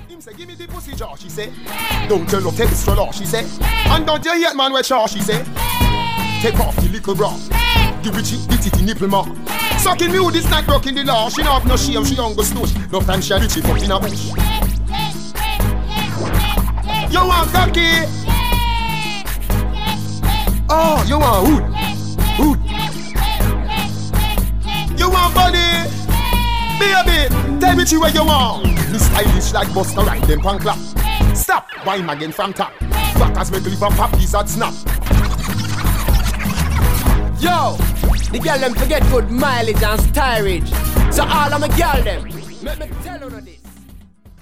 Him say, give me the pussy jar, she say. Don't tell her, take extra law, she say. And don't you hate man with char, she say. Take off the little bra. The witchy, the titty nipple mark. Sucking me with this night broke in the law. She not have no shame, she don't go snooze. No time she a witchy fuck in a bush. You want cocky? Oh, you want hood? Hood. You want body? Baby, tell me where you want. Me stylish like Buster Rhymes, them pan clap. Stop, wine again from top. Backers make live and pop, these at snap. Yo, the girl them forget good mileage and styrage. So all of my girl them, let me tell you this.